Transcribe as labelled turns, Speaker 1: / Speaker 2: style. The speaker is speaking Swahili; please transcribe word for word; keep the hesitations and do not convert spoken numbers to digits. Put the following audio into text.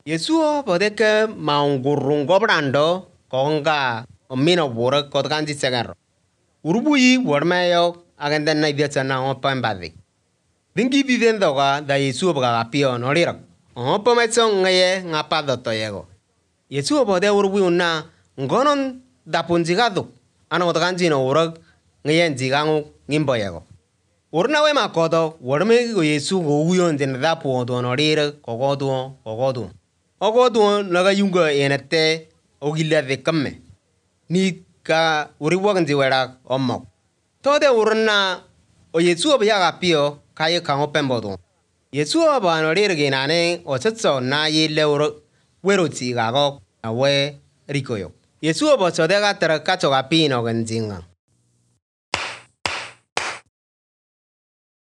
Speaker 1: Yesuo bodeke maungurungo brando konga omino bore kotkanji segero. Urubuyi wormeyo agenda na idiatsa na opambadi. Dingi bidendoga da Yesuo baga pio nolirak. Opo metso ngaye ngapado toyego. Yesuo bode urubuyi una ngonon dapunjigado. Ano kotkanji no urak ngaye njigangu ngimboyego. Urna we makodo worme go Yesu go uyon den da po do nolire kogodo kogodo. Ogodo naga yunga enete ogila de kamme. Ni ka uriwag njiwera omok. Tode urna o Yesu obiaga pio kaye kango pembodo. Yesu oba nolire ginane o setso na yile uro wero chigago awe rikoyo. Yesu obo sodega tera kacho gapino ganjinga.